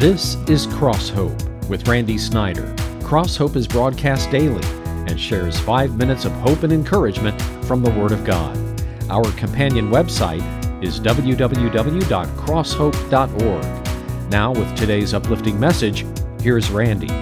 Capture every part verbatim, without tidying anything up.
This is Cross Hope with Randy Snyder. Cross Hope is broadcast daily and shares five minutes of hope and encouragement from the Word of God. Our companion website is w w w dot cross hope dot org. Now, with today's uplifting message, here's Randy.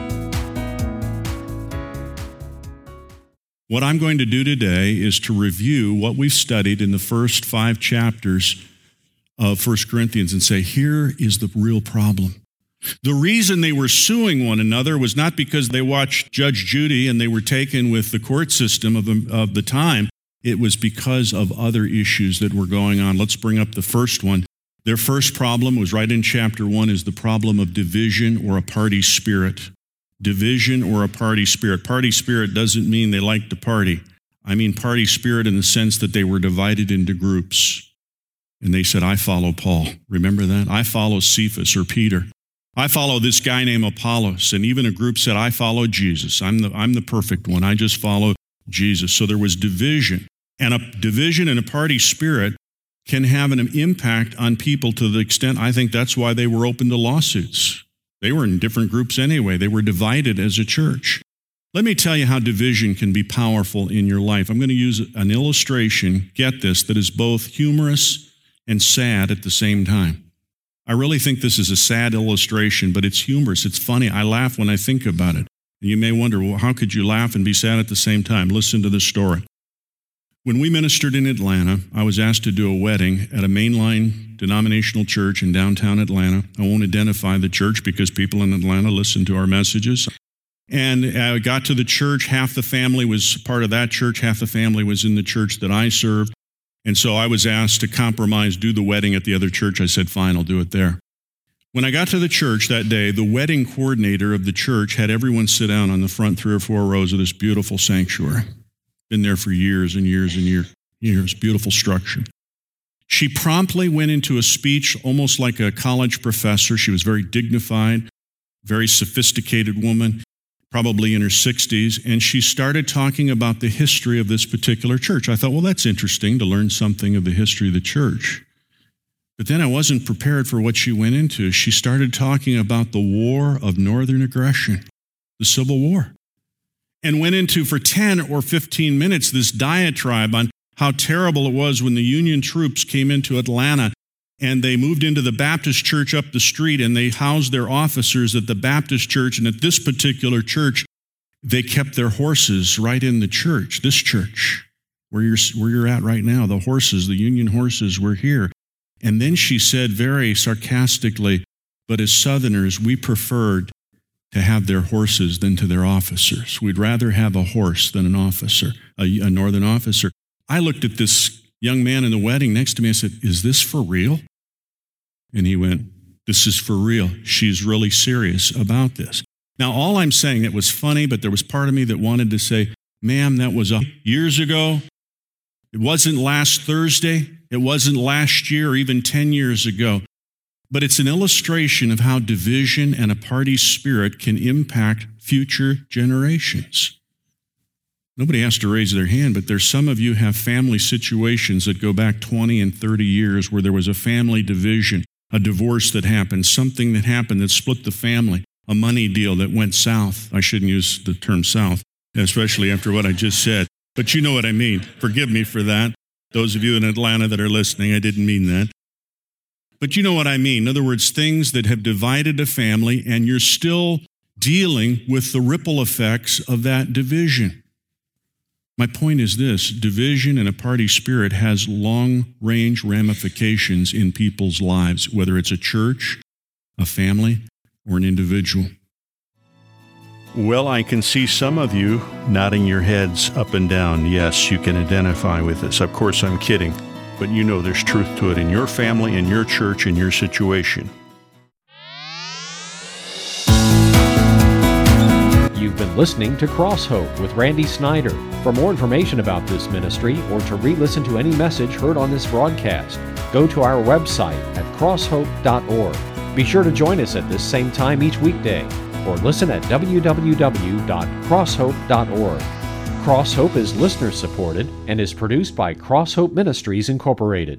What I'm going to do today is to review what we've studied in the first five chapters of First Corinthians and say, here is the real problem. The reason they were suing one another was not because they watched Judge Judy and they were taken with the court system of the, of the time. It was because of other issues that were going on. Let's bring up the first one. Their first problem was right in chapter one, is the problem of division or a party spirit. Division or a party spirit. Party spirit doesn't mean they like to party. I mean party spirit in the sense that they were divided into groups. And they said, I follow Paul. Remember that? I follow Cephas or Peter. I follow this guy named Apollos. And even a group said, I follow Jesus. I'm the, I'm the perfect one. I just follow Jesus. So there was division. And a division and a party spirit can have an impact on people to the extent, I think that's why they were open to lawsuits. They were in different groups anyway. They were divided as a church. Let me tell you how division can be powerful in your life. I'm going to use an illustration, get this, that is both humorous and sad at the same time. I really think this is a sad illustration, but it's humorous. It's funny. I laugh when I think about it. And you may wonder, well, how could you laugh and be sad at the same time? Listen to the story. When we ministered in Atlanta, I was asked to do a wedding at a mainline denominational church in downtown Atlanta. I won't identify the church because people in Atlanta listen to our messages. And I got to the church. Half the family was part of that church. Half the family was in the church that I served. And so I was asked to compromise, do the wedding at the other church. I said, fine, I'll do it there. When I got to the church that day, the wedding coordinator of the church had everyone sit down on the front three or four rows of this beautiful sanctuary. Been there for years and years and years, years, beautiful structure. She promptly went into a speech almost like a college professor. She was very dignified, very sophisticated woman, probably in her sixties, and she started talking about the history of this particular church. I thought, well, that's interesting to learn something of the history of the church. But then I wasn't prepared for what she went into. She started talking about the war of northern aggression, the Civil War, and went into, for ten or fifteen minutes, this diatribe on how terrible it was when the Union troops came into Atlanta and they moved into the Baptist church up the street and they housed their officers at the Baptist church. And at this particular church, they kept their horses right in the church, this church, where you're, where you're at right now. The horses, the Union horses were here. And then she said very sarcastically, but as Southerners, we preferred to have their horses than to their officers. We'd rather have a horse than an officer, a, a Northern officer. I looked at this young man in the wedding next to me. I said, is this for real? And he went, this is for real. She's really serious about this. Now, all I'm saying, it was funny, but there was part of me that wanted to say, ma'am, that was years ago. It wasn't last Thursday. It wasn't last year or even ten years ago. But it's an illustration of how division and a party spirit can impact future generations. Nobody has to raise their hand, but there's some of you have family situations that go back twenty and thirty years where there was a family division, a divorce that happened, something that happened that split the family, a money deal that went south. I shouldn't use the term south, especially after what I just said, but you know what I mean. Forgive me for that. Those of you in Atlanta that are listening, I didn't mean that. But you know what I mean. In other words, things that have divided a family, and you're still dealing with the ripple effects of that division. My point is this: division and a party spirit has long-range ramifications in people's lives, whether it's a church, a family, or an individual. Well, I can see some of you nodding your heads up and down. Yes, you can identify with this. Of course, I'm kidding. But you know there's truth to it in your family, in your church, in your situation. You've been listening to Cross Hope with Randy Snyder. For more information about this ministry or to re-listen to any message heard on this broadcast, go to our website at cross hope dot org. Be sure to join us at this same time each weekday, or listen at w w w dot cross hope dot org. Cross Hope is listener-supported and is produced by Cross Hope Ministries, Incorporated.